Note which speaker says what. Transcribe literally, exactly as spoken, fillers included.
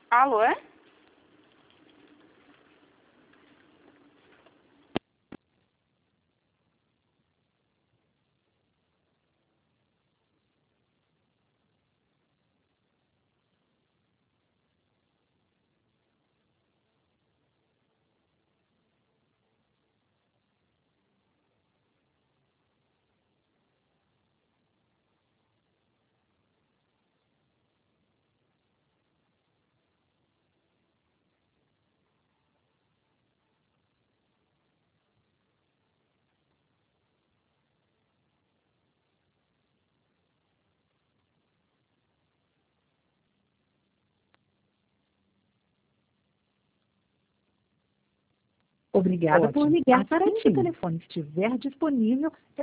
Speaker 1: Alô, é?
Speaker 2: Obrigada por
Speaker 3: Ótimo.
Speaker 2: ligar para
Speaker 3: Assim que o
Speaker 2: ti.
Speaker 3: telefone estiver disponível,